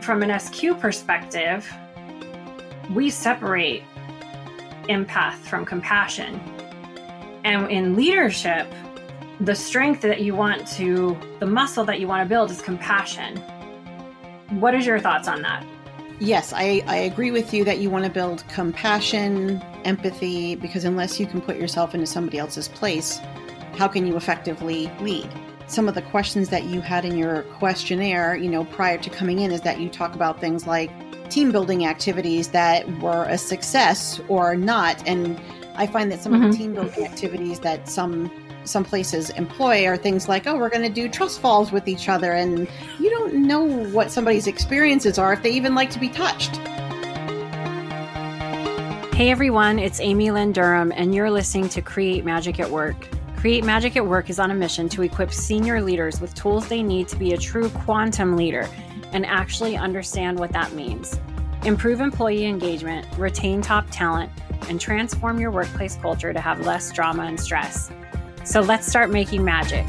from an SQ perspective, we separate empath from compassion. And in leadership, the strength that you want to, the muscle that you want to build is compassion. What is your thoughts on that? Yes, I agree with you that you want to build compassion, empathy, because unless you can put yourself into somebody else's place, how can you effectively lead? Some of the questions that you had in your questionnaire, prior to coming in, is that you talk about things like team building activities that were a success or not. And I find that some of the team building activities that some places employ are things like, we're going to do trust falls with each other. And you don't know what somebody's experiences are, if they even like to be touched. Hey everyone, it's Amy Lynn Durham, and you're listening to Create Magic at Work. Create Magic at Work is on a mission to equip senior leaders with tools they need to be a true quantum leader and actually understand what that means. Improve employee engagement, retain top talent, and transform your workplace culture to have less drama and stress. So let's start making magic.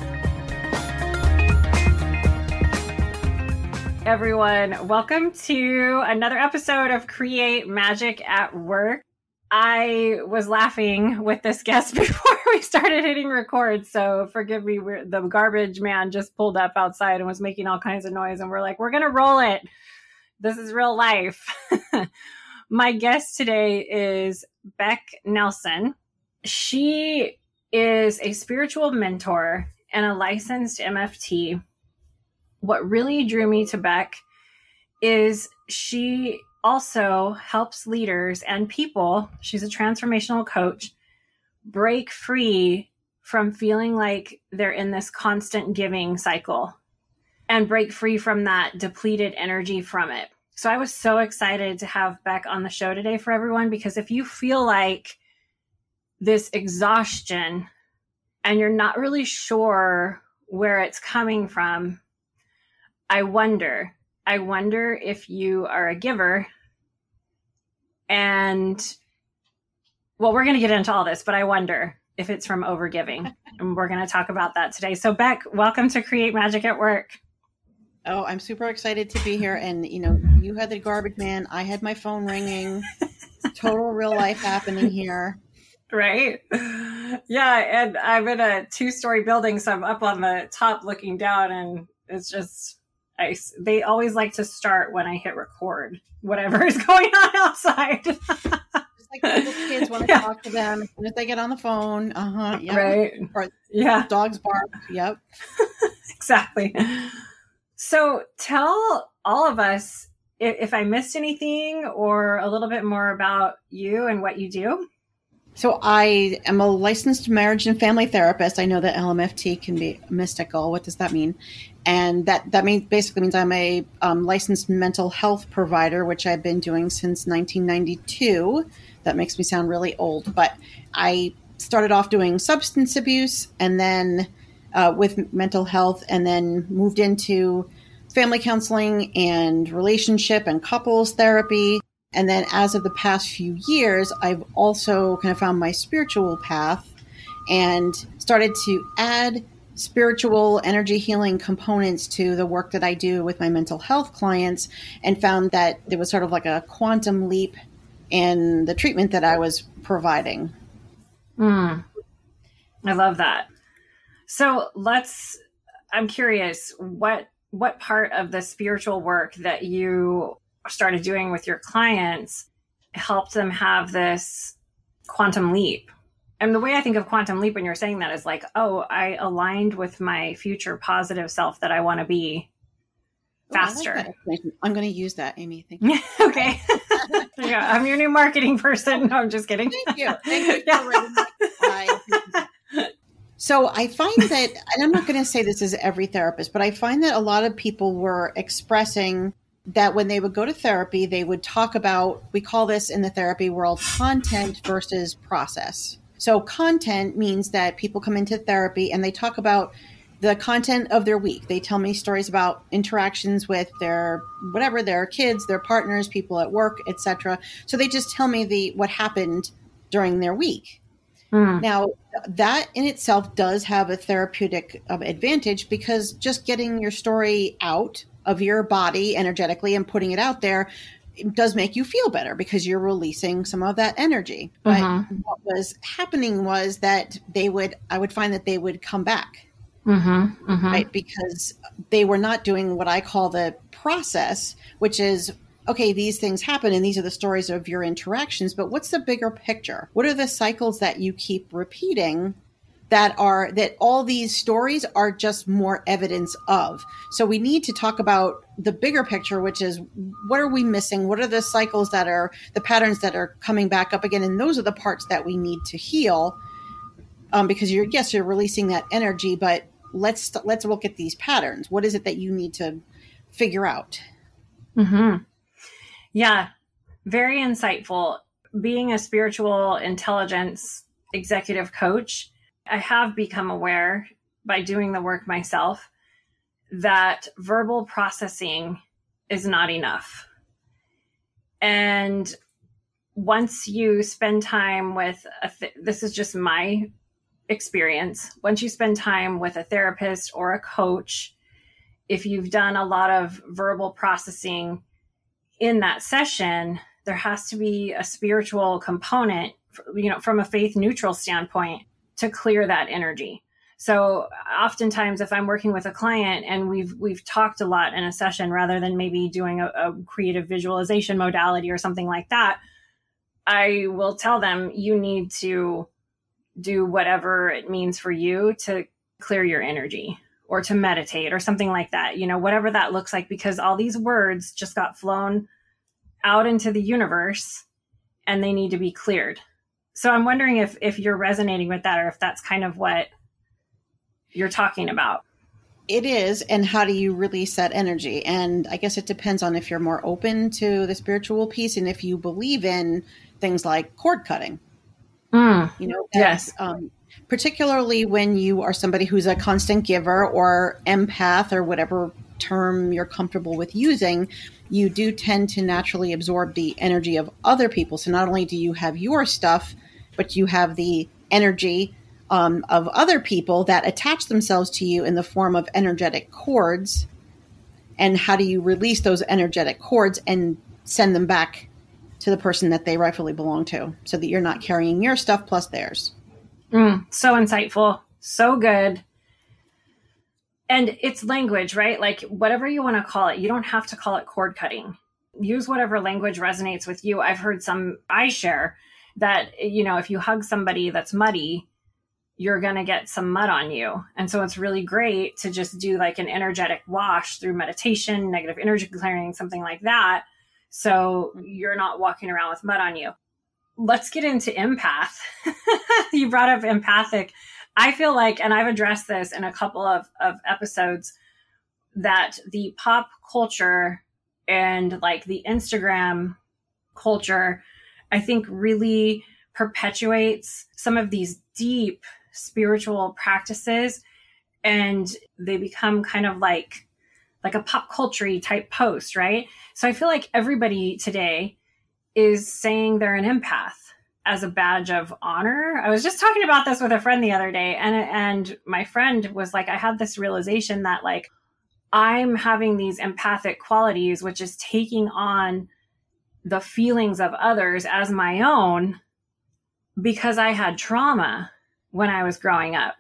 Everyone, welcome to another episode of Create Magic at Work. I was laughing with this guest before we started hitting record, so forgive me. The garbage man just pulled up outside and was making all kinds of noise, and we're like, we're going to roll it. This is real life. My guest today is Beck Nelson. She is a spiritual mentor and a licensed MFT. What really drew me to Beck is she also helps leaders and people, she's a transformational coach, break free from feeling like they're in this constant giving cycle and break free from that depleted energy from it. So I was so excited to have Beck on the show today for everyone, because if you feel like this exhaustion and you're not really sure where it's coming from, I wonder if you are a giver. And well, we're going to get into all this, but I wonder if it's from overgiving. And we're going to talk about that today. So Beck, welcome to Create Magic at Work. Oh, I'm super excited to be here. And, you had the garbage man. I had my phone ringing. Total real life happening here. Right. Yeah. And I'm in a 2-story building, so I'm up on the top looking down, and it's just ice. They always like to start when I hit record, whatever is going on outside. Just like little kids want to talk to them as soon as they get on the phone. Yep. Right. Or dogs bark. Yep. Exactly. So tell all of us if I missed anything or a little bit more about you and what you do. So I am a licensed marriage and family therapist. I know that LMFT can be mystical. What does that mean? And that basically means I'm a licensed mental health provider, which I've been doing since 1992. That makes me sound really old, but I started off doing substance abuse and then with mental health, and then moved into family counseling and relationship and couples therapy. And then as of the past few years, I've also kind of found my spiritual path and started to add spiritual energy healing components to the work that I do with my mental health clients, and found that there was sort of like a quantum leap in the treatment that I was providing. I love that. So I'm curious, what part of the spiritual work that you started doing with your clients helped them have this quantum leap? And the way I think of quantum leap when you're saying that is like, I aligned with my future positive self that I want to be faster. I like that. I'm going to use that, Amy. Thank you. Okay. Yeah, I'm your new marketing person. No, I'm just kidding. Thank you. So I find that, and I'm not going to say this is every therapist, but I find that a lot of people were expressing that when they would go to therapy, they would talk about, we call this in the therapy world, content versus process. So content means that people come into therapy and they talk about the content of their week. They tell me stories about interactions with their kids, their partners, people at work, etc. So they just tell me what happened during their week. Now, that in itself does have a therapeutic advantage, because just getting your story out of your body energetically and putting it out there, it does make you feel better because you're releasing some of that energy. But what was happening was that I would find that they would come back, right? Because they were not doing what I call the process, which is, okay, these things happen and these are the stories of your interactions, but what's the bigger picture? What are the cycles that you keep repeating that all these stories are just more evidence of? So we need to talk about the bigger picture, which is, what are we missing? What are the cycles the patterns that are coming back up again? And those are the parts that we need to heal, because you're releasing that energy, but let's look at these patterns. What is it that you need to figure out? Yeah, very insightful. Being a spiritual intelligence executive coach, I have become aware by doing the work myself that verbal processing is not enough. And once you spend time with, this is just my experience, once you spend time with a therapist or a coach, if you've done a lot of verbal processing in that session, there has to be a spiritual component, from a faith neutral standpoint, to clear that energy. So oftentimes if I'm working with a client and we've talked a lot in a session, rather than maybe doing a creative visualization modality or something like that, I will tell them, you need to do whatever it means for you to clear your energy, or to meditate or something like that, whatever that looks like, because all these words just got flown out into the universe and they need to be cleared. So I'm wondering if you're resonating with that, or if that's kind of what you're talking about. It is. And how do you release that energy? And I guess it depends on if you're more open to the spiritual piece and if you believe in things like cord cutting. Yes. Particularly when you are somebody who's a constant giver or empath, or whatever term you're comfortable with using, you do tend to naturally absorb the energy of other people. So not only do you have your stuff, but you have the energy of other people that attach themselves to you in the form of energetic cords. And how do you release those energetic cords and send them back to the person that they rightfully belong to, so that you're not carrying your stuff plus theirs? So insightful. So good. And it's language, right? Like, whatever you want to call it, you don't have to call it cord cutting. Use whatever language resonates with you. I've heard I share that, if you hug somebody that's muddy, you're going to get some mud on you. And so it's really great to just do like an energetic wash through meditation, negative energy clearing, something like that, so you're not walking around with mud on you. Let's get into empath. You brought up empathic. I feel like, and I've addressed this in a couple of episodes, that the pop culture and like the Instagram culture, I think, really perpetuates some of these deep spiritual practices, and they become kind of like a pop culture-y type post, right? So I feel like everybody today is saying they're an empath as a badge of honor. I was just talking about this with a friend the other day, and my friend was like, I had this realization that like, I'm having these empathic qualities, which is taking on the feelings of others as my own, because I had trauma when I was growing up.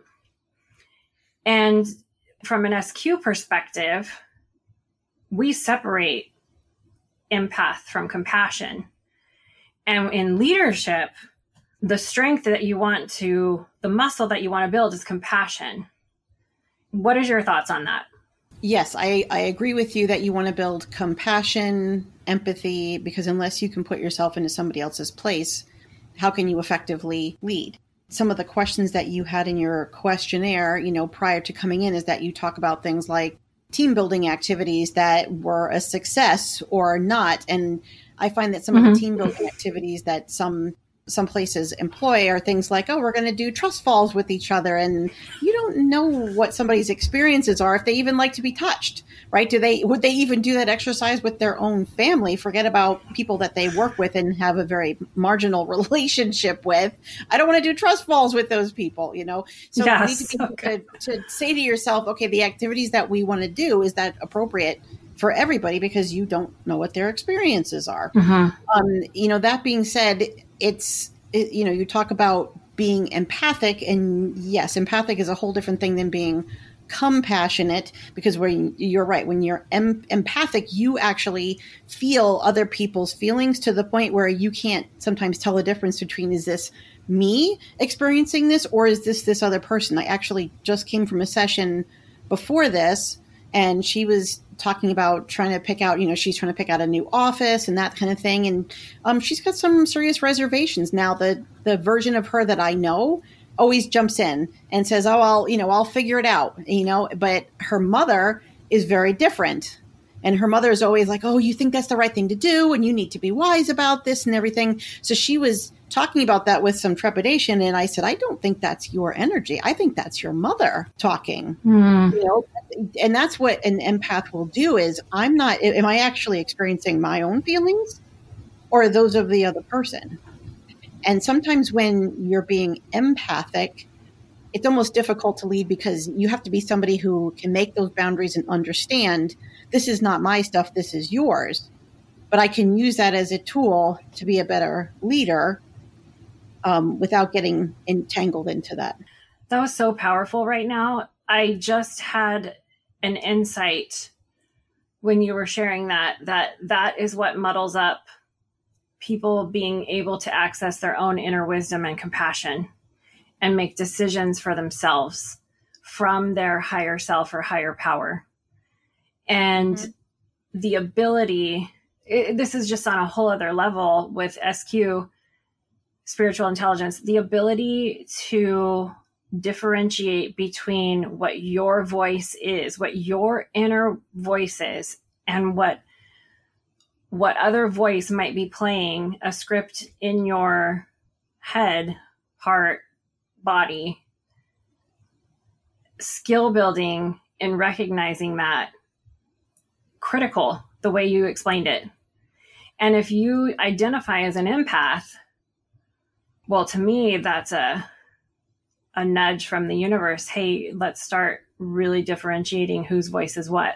And from an SQ perspective, we separate empath from compassion. And in leadership, the strength that you want to, the muscle that you want to build is compassion. What is your thoughts on that? Yes, I agree with you that you want to build compassion, empathy, because unless you can put yourself into somebody else's place, how can you effectively lead? Some of the questions that you had in your questionnaire, prior to coming in, is that you talk about things like team building activities that were a success or not. And I find that some of the team building activities that some places employ are things like, oh, we're going to do trust falls with each other. And you don't know what somebody's experiences are, if they even like to be touched, right? Would they even do that exercise with their own family? Forget about people that they work with and have a very marginal relationship with. I don't want to do trust falls with those people, So yes, you need to be able to say to yourself, okay, the activities that we want to do, is that appropriate for everybody because you don't know what their experiences are. That being said, you talk about being empathic, and yes, empathic is a whole different thing than being compassionate, because you're right, when you're empathic, you actually feel other people's feelings to the point where you can't sometimes tell the difference between, is this me experiencing this or is this other person? I actually just came from a session before this, and she was talking about trying to pick out, she's trying to pick out a new office and that kind of thing. And she's got some serious reservations. Now, the version of her that I know always jumps in and says, oh, I'll figure it out, but her mother is very different. And her mother is always like, oh, you think that's the right thing to do, and you need to be wise about this and everything. So she was talking about that with some trepidation. And I said, I don't think that's your energy. I think that's your mother talking. And that's what an empath will do is, am I actually experiencing my own feelings or those of the other person? And sometimes when you're being empathic, it's almost difficult to lead because you have to be somebody who can make those boundaries and understand, this is not my stuff, this is yours. But I can use that as a tool to be a better leader without getting entangled into that. That was so powerful right now. I just had an insight when you were sharing that is what muddles up people being able to access their own inner wisdom and compassion and make decisions for themselves from their higher self or higher power. And the ability, this is just on a whole other level with SQ, spiritual intelligence, the ability to differentiate between what your voice is, what your inner voice is, and what other voice might be playing a script in your head, heart, body. Skill building in recognizing that, critical, the way you explained it. And if you identify as an empath, well, to me, that's a nudge from the universe. Hey, let's start really differentiating whose voice is what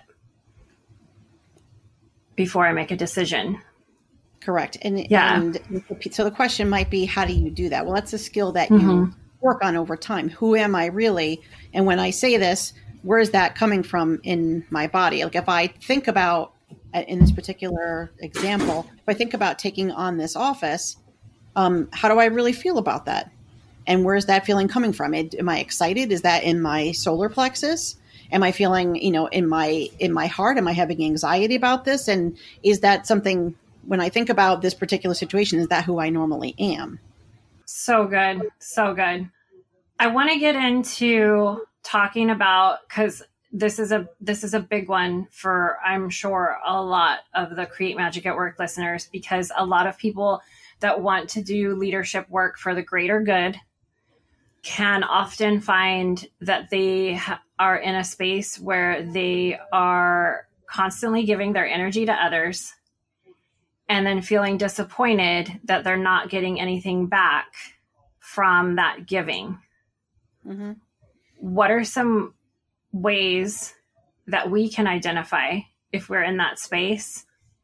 before I make a decision. Correct. And so the question might be, how do you do that? Well, that's a skill that you work on over time. Who am I really? And when I say this, where is that coming from in my body? Like if I think about, in this particular example, if I think about taking on this office, how do I really feel about that? And where's that feeling coming from? Am I excited? Is that in my solar plexus? Am I feeling, in my heart? Am I having anxiety about this? And is that something, when I think about this particular situation, is that who I normally am? So good. So good. I want to get into talking about, because this is a big one for, I'm sure, a lot of the Create Magic at Work listeners, because a lot of people that want to do leadership work for the greater good can often find that they are in a space where they are constantly giving their energy to others and then feeling disappointed that they're not getting anything back from that giving. Mm-hmm. What are some ways that we can identify if we're in that space?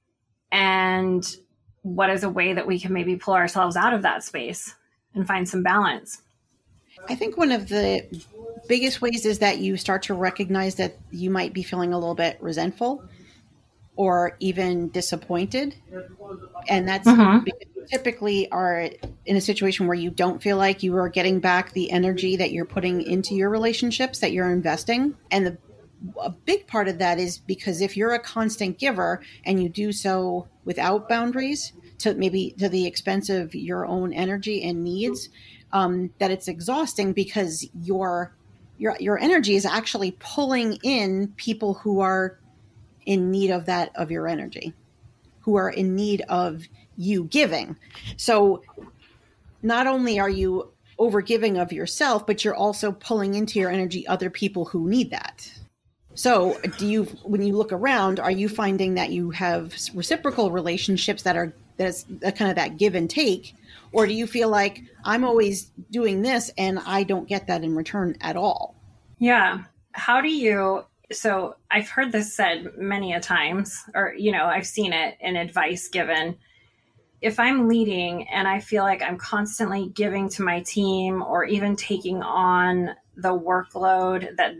And what is a way that we can maybe pull ourselves out of that space and find some balance? I think one of the biggest ways is that you start to recognize that you might be feeling a little bit resentful or even disappointed. And that's because you typically are in a situation where you don't feel like you are getting back the energy that you're putting into your relationships, that you're investing. And a big part of that is because if you're a constant giver and you do so without boundaries, to the expense of your own energy and needs, that it's exhausting because your energy is actually pulling in people who are in need of your energy, who are in need of you giving. So not only are you overgiving of yourself, but you're also pulling into your energy other people who need that. So when you look around, are you finding that you have reciprocal relationships that's kind of that give and take? Or do you feel like I'm always doing this and I don't get that in return at all? Yeah. How do you, so I've heard this said many a times, or, I've seen it in advice given. If I'm leading and I feel like I'm constantly giving to my team or even taking on the workload that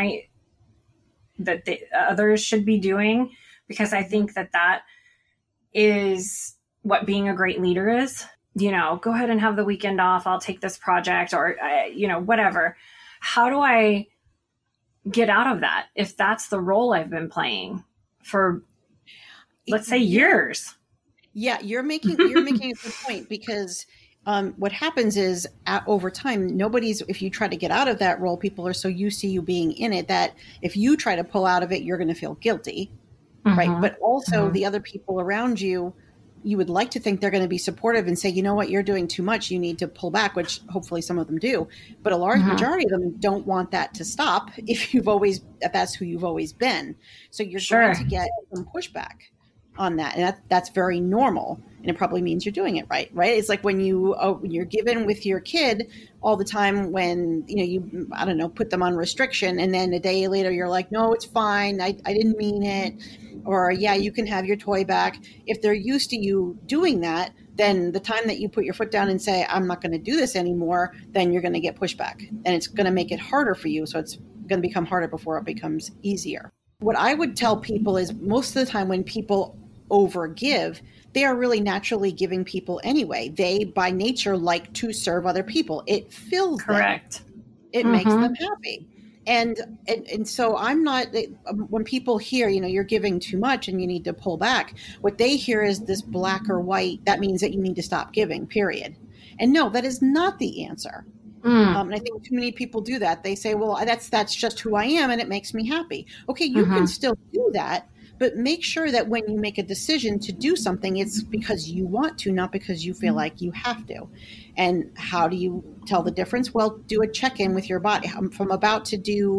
others should be doing, because I think that is what being a great leader is, go ahead and have the weekend off. I'll take this project or, whatever. How do I get out of that if that's the role I've been playing for, let's say, years? Yeah, you're making a good point, because what happens is over time, if you try to get out of that role, people are so used to you being in it that if you try to pull out of it, you're going to feel guilty, right? But also the other people around you, you would like to think they're going to be supportive and say, you know what, you're doing too much. You need to pull back, which hopefully some of them do. But a large majority of them don't want that to stop if that's who you've always been. So you're going to get some pushback on that. And that's very normal. And it probably means you're doing it right? It's like when you're given with your kid all the time when, you, I don't know, put them on restriction. And then a day later, you're like, no, it's fine. I didn't mean it. Or, yeah, you can have your toy back. If they're used to you doing that, then the time that you put your foot down and say, I'm not going to do this anymore, then you're going to get pushback. And it's going to make it harder for you. So it's going to become harder before it becomes easier. What I would tell people is most of the time when people overgive, they are really naturally giving people anyway. They, by nature, like to serve other people. It fills Correct. them. It makes them happy. And so I'm not, when people hear, you're giving too much and you need to pull back, what they hear is this black or white. That means that you need to stop giving, period. And no, that is not the answer. And I think too many people do that. They say, well, that's just who I am and it makes me happy. Okay, you can still do that. But make sure that when you make a decision to do something, it's because you want to, not because you feel like you have to. And how do you tell the difference? Well, do a check-in with your body. If I'm about to do,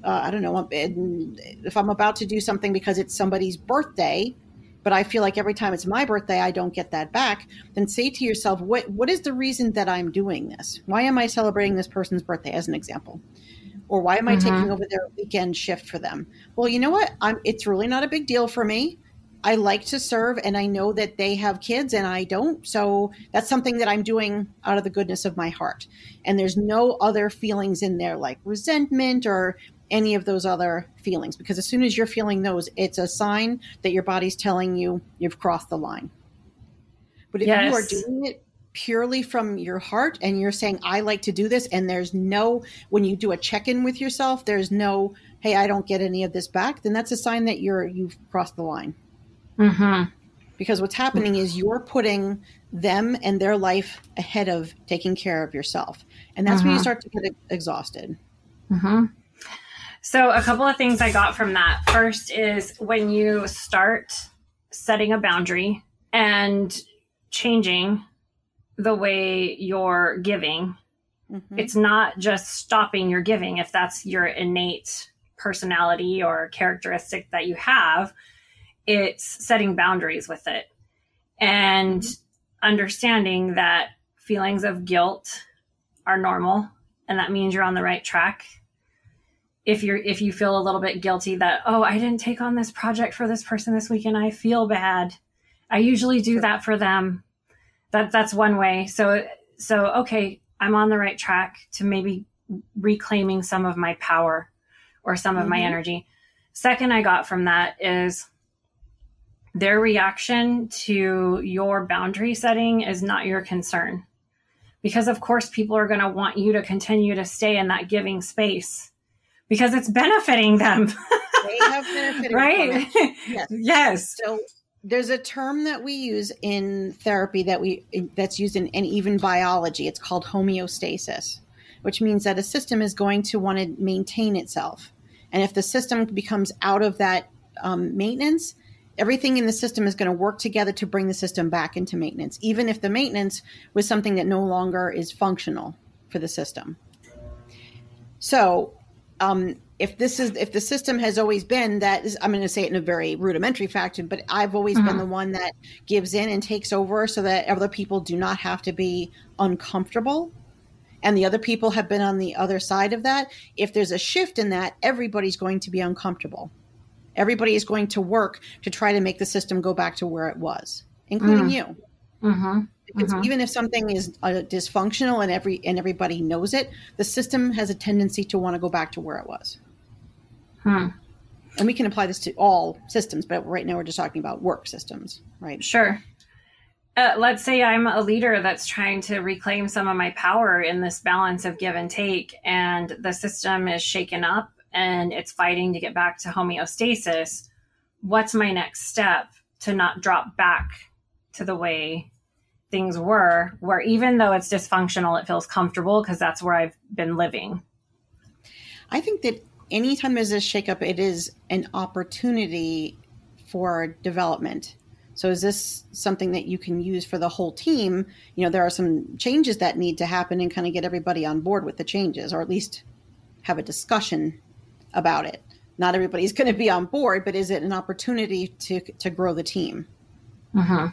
if I'm about to do something because it's somebody's birthday, but I feel like every time it's my birthday, I don't get that back, then say to yourself, what is the reason that I'm doing this? Why am I celebrating this person's birthday, as an example? Or why am I taking over their weekend shift for them? Well, you know what? It's really not a big deal for me. I like to serve, and I know that they have kids and I don't. So that's something that I'm doing out of the goodness of my heart. And there's no other feelings in there like resentment or any of those other feelings. Because as soon as you're feeling those, it's a sign that your body's telling you you've crossed the line. But if you are doing it purely from your heart and you're saying, I like to do this, and when you do a check-in with yourself, there's no, hey, I don't get any of this back, then that's a sign that you've crossed the line. Because what's happening is you're putting them and their life ahead of taking care of yourself. And that's when you start to get exhausted. So a couple of things I got from that. First is when you start setting a boundary and changing the way you're giving, it's not just stopping your giving. If that's your innate personality or characteristic that you have, it's setting boundaries with it and understanding that feelings of guilt are normal. And that means you're on the right track. If you feel a little bit guilty that, oh, I didn't take on this project for this person this weekend, I feel bad. I usually do that for them. That's one way. So, okay, I'm on the right track to maybe reclaiming some of my power or some of my energy. Second, I got from that is their reaction to your boundary setting is not your concern. Because of course, people are going to want you to continue to stay in that giving space because it's benefiting them. They have benefited right? from it. Yes. So there's a term that we use in therapy that's used in even biology. It's called homeostasis, which means that a system is going to want to maintain itself. And if the system becomes out of that maintenance, everything in the system is going to work together to bring the system back into maintenance, even if the maintenance was something that no longer is functional for the system. So if the system has always been that, I'm going to say it in a very rudimentary fashion, but I've always been the one that gives in and takes over so that other people do not have to be uncomfortable. and the other people have been on the other side of that, if there's a shift in that, everybody's going to be uncomfortable. Everybody is going to work to try to make the system go back to where it was, including you. Mm-hmm. Because even if something is dysfunctional and everybody knows it, the system has a tendency to want to go back to where it was. And we can apply this to all systems, but right now we're just talking about work systems, right? Sure. Let's say I'm a leader that's trying to reclaim some of my power in this balance of give and take, and the system is shaken up and it's fighting to get back to homeostasis. What's my next step to not drop back to the way things were, where even though it's dysfunctional, it feels comfortable because that's where I've been living? I think that anytime there's a shakeup, it is an opportunity for development. So is this something that you can use for the whole team? You know, there are some changes that need to happen and kind of get everybody on board with the changes, or at least have a discussion about it. Not everybody's going to be on board, but is it an opportunity to grow the team? Mm-hmm.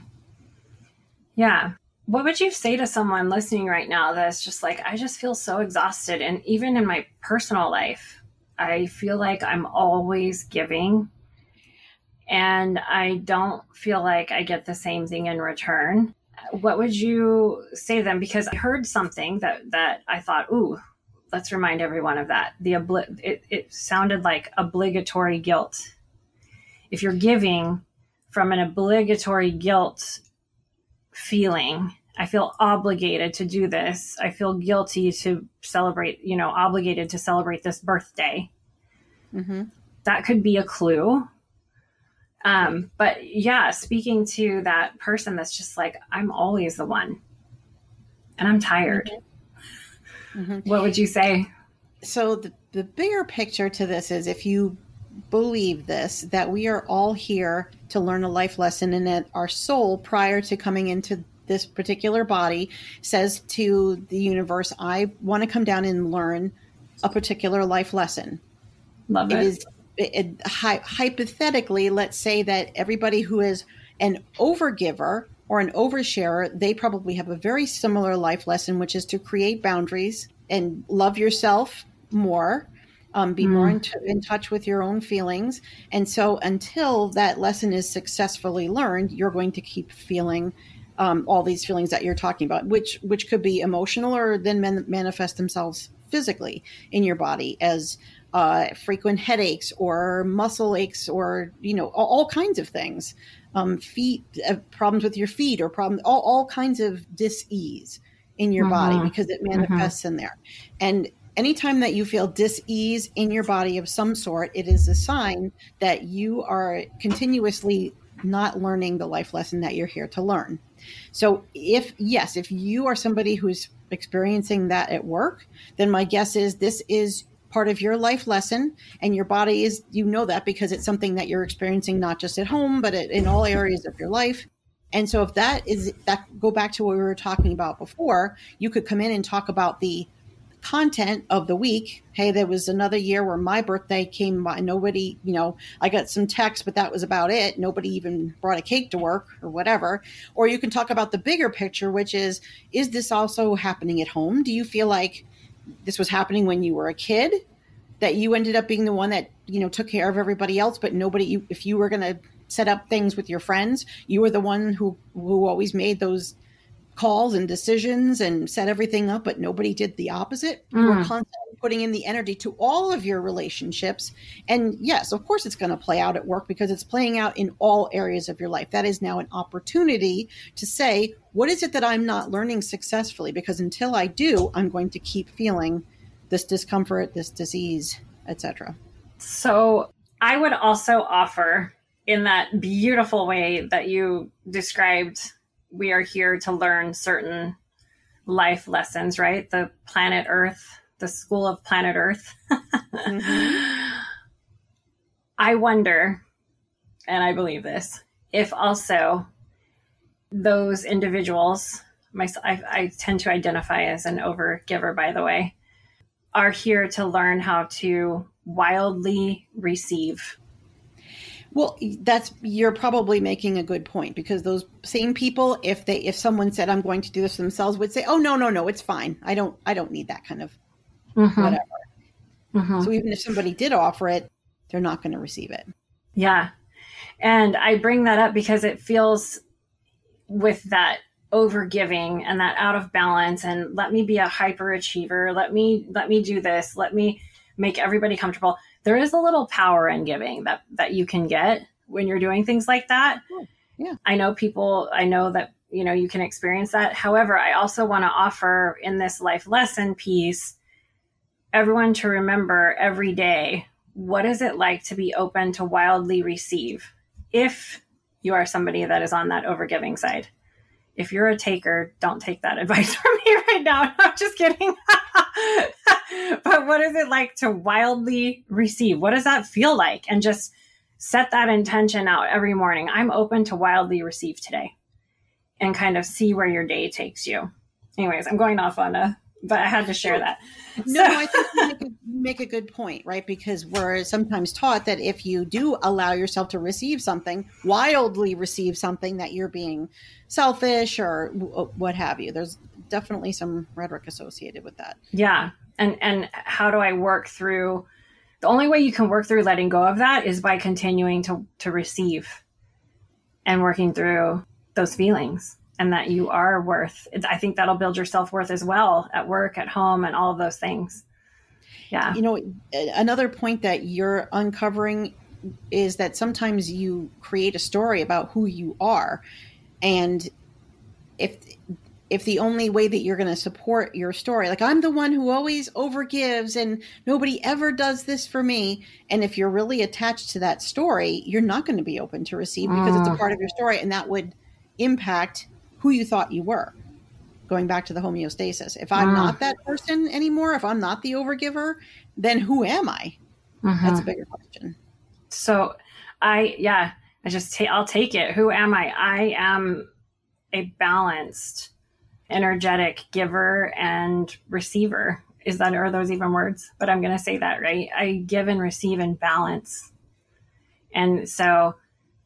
Yeah. What would you say to someone listening right now that's just like, I just feel so exhausted. And even in my personal life, I feel like I'm always giving and I don't feel like I get the same thing in return. What would you say to them? Because I heard something that I thought, ooh, let's remind everyone of that. It sounded like obligatory guilt. If you're giving from an obligatory guilt feeling, I feel obligated to do this. I feel guilty to celebrate, obligated to celebrate this birthday. Mm-hmm. That could be a clue. But yeah, speaking to that person that's just like, I'm always the one and I'm tired. Mm-hmm. What would you say? So the bigger picture to this is, if you believe this, that we are all here to learn a life lesson, and that our soul, prior to coming into this particular body, says to the universe, I want to come down and learn a particular life lesson. Love it. Hypothetically, let's say that everybody who is an overgiver or an oversharer, they probably have a very similar life lesson, which is to create boundaries and love yourself more, be more in touch with your own feelings. And so until that lesson is successfully learned, you're going to keep feeling all these feelings that you're talking about, which could be emotional or then manifest themselves physically in your body as frequent headaches or muscle aches, or, all kinds of things, feet, problems with your feet, or all kinds of dis-ease in your body, because it manifests in there. And anytime that you feel dis-ease in your body of some sort, it is a sign that you are continuously not learning the life lesson that you're here to learn. So if you are somebody who's experiencing that at work, then my guess is this is part of your life lesson, and your body is, that because it's something that you're experiencing not just at home, but in all areas of your life. And so if that go back to what we were talking about before, you could come in and talk about the content of the week. Hey, there was another year where my birthday came by. Nobody, I got some texts, but that was about it. Nobody even brought a cake to work or whatever. Or you can talk about the bigger picture, which is this also happening at home? Do you feel like this was happening when you were a kid, that you ended up being the one that, took care of everybody else, but nobody, if you were going to set up things with your friends, you were the one who always made those calls and decisions and set everything up, but nobody did the opposite. You were constantly putting in the energy to all of your relationships. And yes, of course it's going to play out at work, because it's playing out in all areas of your life. That is now an opportunity to say, what is it that I'm not learning successfully? Because until I do, I'm going to keep feeling this discomfort, this disease, etc. So I would also offer, in that beautiful way that you described, we are here to learn certain life lessons, right? The planet Earth, the school of planet Earth. I wonder, and I believe this, if also those individuals, I tend to identify as an overgiver, by the way, are here to learn how to wildly receive. Well, you're probably making a good point, because those same people, if someone said I'm going to do this themselves, would say, "Oh, no, it's fine. I don't need that kind of whatever." So even if somebody did offer it, they're not going to receive it. Yeah. And I bring that up because it feels, with that overgiving and that out of balance, and let me be a hyperachiever, let me do this, let me make everybody comfortable. There is a little power in giving that you can get when you're doing things like that. Yeah. I know that, you can experience that. However, I also want to offer in this life lesson piece, everyone to remember every day, what is it like to be open to wildly receive? If you are somebody that is on that overgiving side. If you're a taker, don't take that advice from me right now. I'm just kidding. But what is it like to wildly receive? What does that feel like? And just set that intention out every morning. I'm open to wildly receive today, and kind of see where your day takes you. Anyways, I'm going off but I had to share that. No, I think you make a good point, right? Because we're sometimes taught that if you do allow yourself to receive something, wildly receive something, that you're being selfish or what have you. There's definitely some rhetoric associated with that. Yeah. And how do I work through? The only way you can work through letting go of that is by continuing to receive and working through those feelings. And that you are worth. I think that'll build your self-worth as well, at work, at home, and all of those things. Yeah. Another point that you're uncovering is that sometimes you create a story about who you are. And if the only way that you're going to support your story, like, I'm the one who always overgives and nobody ever does this for me. And if you're really attached to that story, you're not going to be open to receive, because it's a part of your story. And that would impact who you thought you were. Going back to the homeostasis. If I'm not that person anymore, if I'm not the overgiver, then who am I? That's a bigger question. So I'll take it. Who am I? I am a balanced, energetic giver and receiver. Are those even words? But I'm going to say that, right? I give and receive in balance. And so,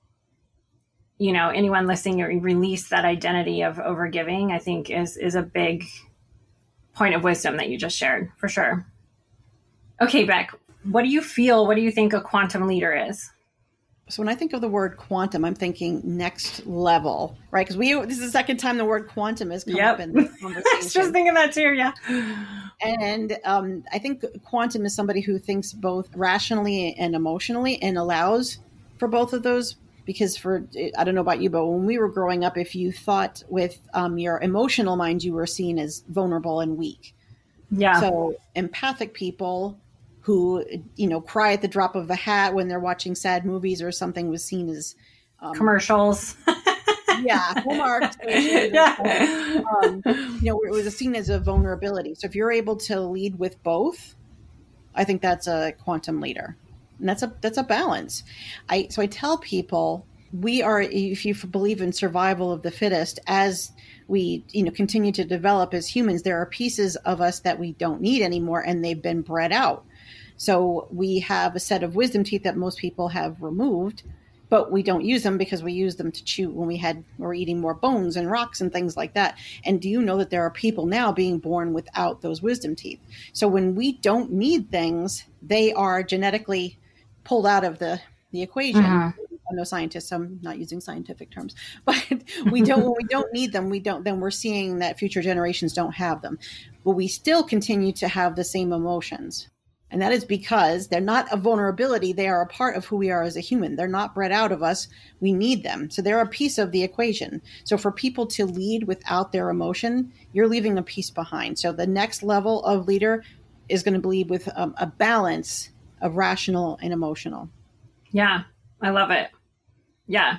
anyone listening, release that identity of overgiving, I think is a big point of wisdom that you just shared, for sure. Okay, Beck, what do you think a quantum leader is? So when I think of the word quantum, I'm thinking next level, right? Because this is the second time the word quantum has come up in the conversation. I was just thinking that too, yeah. And I think quantum is somebody who thinks both rationally and emotionally, and allows for both of those. Because I don't know about you, but when we were growing up, if you thought with your emotional mind, you were seen as vulnerable and weak. Yeah. So empathic people who, cry at the drop of a hat when they're watching sad movies or something was seen as commercials. Yeah. Hallmark. Yeah. It was seen as a vulnerability. So if you're able to lead with both, I think that's a quantum leader. And that's a balance. So I tell people, if you believe in survival of the fittest, as we continue to develop as humans, there are pieces of us that we don't need anymore, and they've been bred out. So we have a set of wisdom teeth that most people have removed, but we don't use them because we use them to chew when we were eating more bones and rocks and things like that. And do you know that there are people now being born without those wisdom teeth? So when we don't need things, they are genetically pulled out of the equation. I'm no scientist, so I'm not using scientific terms, but when we don't need them, then we're seeing that future generations don't have them. But we still continue to have the same emotions. And that is because they're not a vulnerability. They are a part of who we are as a human. They're not bred out of us. We need them. So they're a piece of the equation. So for people to lead without their emotion, you're leaving a piece behind. So the next level of leader is going to lead with a balance of rational and emotional. Yeah, I love it. Yeah.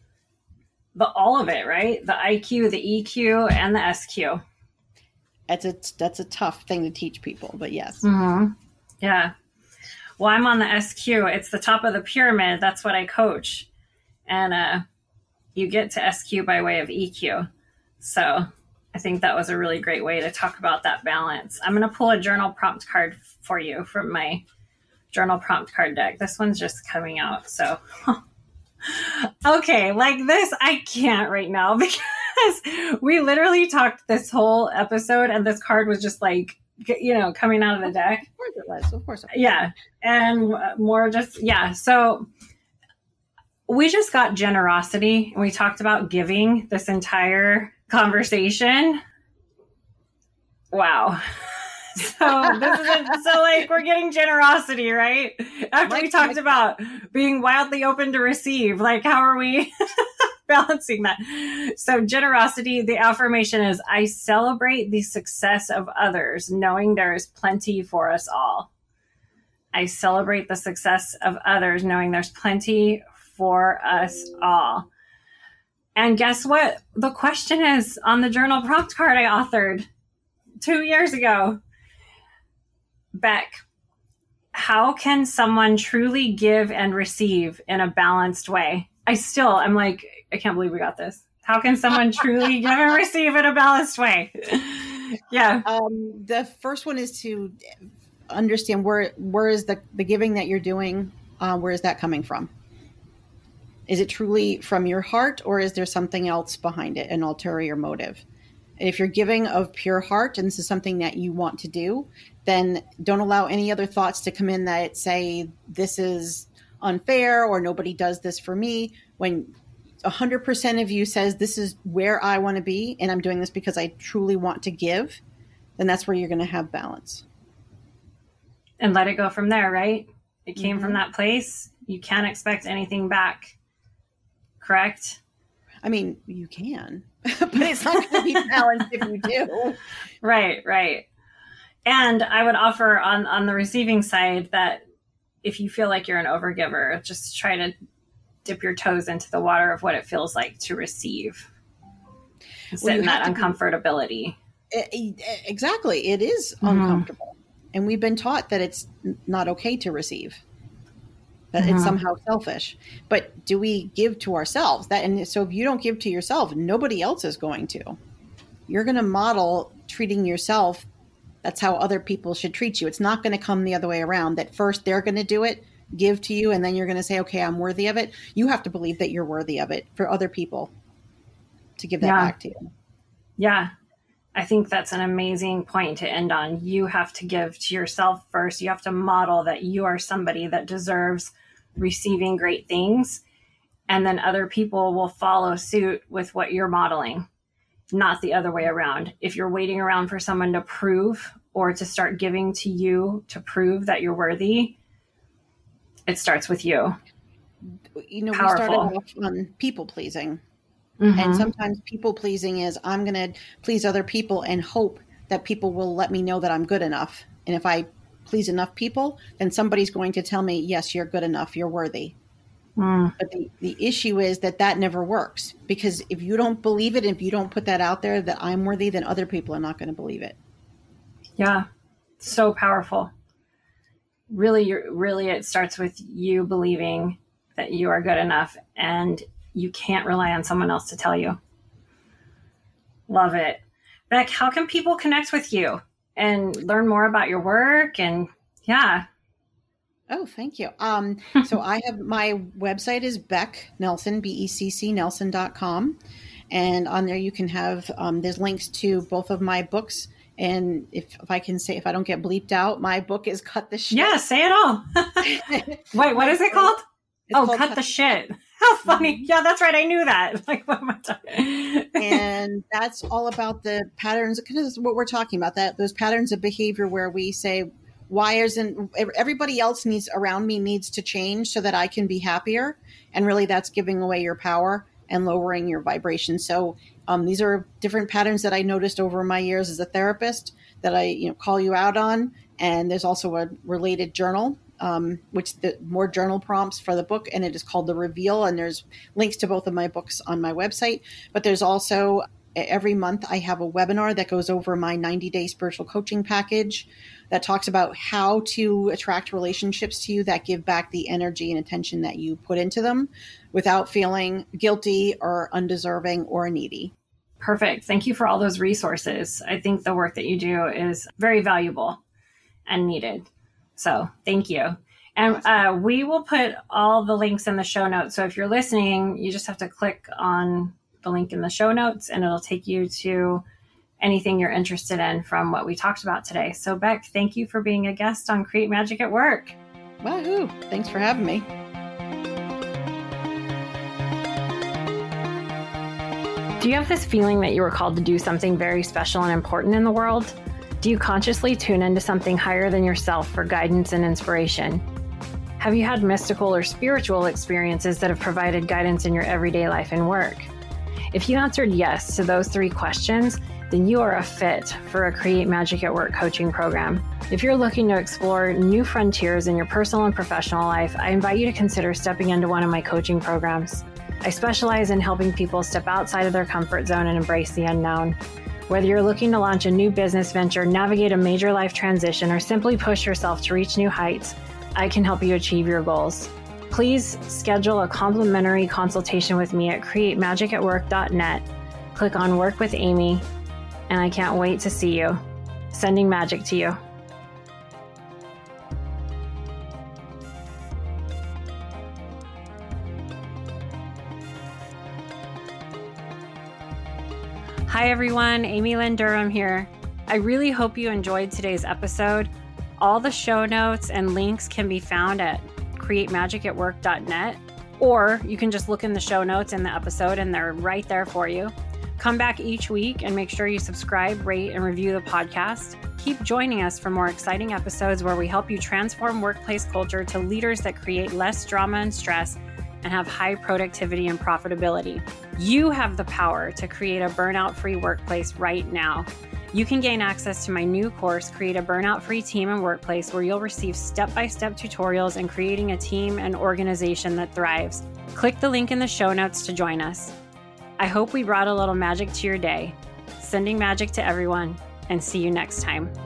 All of it, right? The IQ, the EQ, and the SQ. That's a tough thing to teach people, but yes. Mm-hmm. Yeah. Well, I'm on the SQ. It's the top of the pyramid. That's what I coach. And you get to SQ by way of EQ. So I think that was a really great way to talk about that balance. I'm going to pull a journal prompt card for you from my journal prompt card deck. This one's just coming out. So Okay, like this, I can't right now because we literally talked this whole episode and this card was just like, coming out of the deck. Of course it was. Of course it was. Yeah. And more just, yeah. So we just got generosity and we talked about giving this entire conversation. Wow. So this is so like we're getting generosity, right? After we talked about being wildly open to receive, like how are we balancing that? So generosity, the affirmation is I celebrate the success of others, knowing there is plenty for us all. I celebrate the success of others, knowing there's plenty for us all. And guess what? The question is on the journal prompt card I authored 2 years ago. Beck, how can someone truly give and receive in a balanced way? I'm like, I can't believe we got this. How can someone truly give and receive in a balanced way? Yeah. The first one is to understand where is the giving that you're doing, where is that coming from? Is it truly from your heart, or is there something else behind it, an ulterior motive? And if you're giving of pure heart, and this is something that you want to do, then don't allow any other thoughts to come in that say this is unfair or nobody does this for me. When 100% of you says this is where I want to be and I'm doing this because I truly want to give, then that's where you're going to have balance. And let it go from there, right? It came from that place. You can't expect anything back. Correct? I mean, you can, but it's not going to be balanced if you do. Right. And I would offer on the receiving side that if you feel like you're an overgiver, just try to dip your toes into the water of what it feels like to receive. Sit in that uncomfortability. Exactly. It is uncomfortable. And we've been taught that it's not okay to receive. That it's somehow selfish. But do we give to ourselves? And so if you don't give to yourself, nobody else is going to. You're going to model treating yourself. That's how other people should treat you. It's not going to come the other way around, that first they're going to do it, give to you, and then you're going to say, okay, I'm worthy of it. You have to believe that you're worthy of it for other people to give that back to you. Yeah. I think that's an amazing point to end on. You have to give to yourself first. You have to model that you are somebody that deserves receiving great things. And then other people will follow suit with what you're modeling, not the other way around. If you're waiting around for someone to prove or to start giving to you to prove that you're worthy, it starts with you. We started off on people pleasing. And sometimes people pleasing is I'm going to please other people and hope that people will let me know that I'm good enough. And if I please enough people, then somebody's going to tell me, yes, you're good enough, you're worthy. But the issue is that never works, because if you don't believe it, if you don't put that out there that I'm worthy, then other people are not going to believe it. Yeah. So powerful. Really, it starts with you believing that you are good enough, and you can't rely on someone else to tell you. Love it. Beck, how can people connect with you and learn more about your work? And Oh, thank you. So I have, my website is Beck Nelson, BECC Nelson.com. And on there you can have, there's links to both of my books. And if I can say, if I don't get bleeped out, my book is Cut the Shit. Yeah, say it all. Wait, what is it called? Called Cut the Shit. How funny. Yeah, that's right. I knew that. Like, what am I talking? And that's all about the patterns, because what we're talking about, that those patterns of behavior where we say, why isn't everybody else around me needs to change so that I can be happier? And really that's giving away your power and lowering your vibration. So these are different patterns that I noticed over my years as a therapist that I call you out on. And there's also a related journal, which the more journal prompts for the book, and it is called The Reveal. And there's links to both of my books on my website. But there's also, every month I have a webinar that goes over my 90-day spiritual coaching package that talks about how to attract relationships to you that give back the energy and attention that you put into them without feeling guilty or undeserving or needy. Perfect. Thank you for all those resources. I think the work that you do is very valuable and needed. So thank you. And we will put all the links in the show notes. So if you're listening, you just have to click on the link in the show notes and it'll take you to anything you're interested in from what we talked about today. So Beck, thank you for being a guest on Create Magic at Work. Woohoo! Thanks for having me. Do you have this feeling that you were called to do something very special and important in the world? Do you consciously tune into something higher than yourself for guidance and inspiration? Have you had mystical or spiritual experiences that have provided guidance in your everyday life and work? If you answered yes to those 3 questions, then you are a fit for a Create Magic at Work coaching program. If you're looking to explore new frontiers in your personal and professional life, I invite you to consider stepping into one of my coaching programs. I specialize in helping people step outside of their comfort zone and embrace the unknown. Whether you're looking to launch a new business venture, navigate a major life transition, or simply push yourself to reach new heights, I can help you achieve your goals. Please schedule a complimentary consultation with me at createmagicatwork.net. Click on Work with Amy, and I can't wait to see you. Sending magic to you. Hi everyone, Amy Lynn Durham here. I really hope you enjoyed today's episode. All the show notes and links can be found at createmagicatwork.net, or you can just look in the show notes in the episode and they're right there for you. Come back each week and make sure you subscribe, rate, and review the podcast. Keep joining us for more exciting episodes where we help you transform workplace culture to leaders that create less drama and stress and have high productivity and profitability. You have the power to create a burnout-free workplace right now. You can gain access to my new course, Create a Burnout-Free Team and Workplace, where you'll receive step-by-step tutorials in creating a team and organization that thrives. Click the link in the show notes to join us. I hope we brought a little magic to your day. Sending magic to everyone, and see you next time.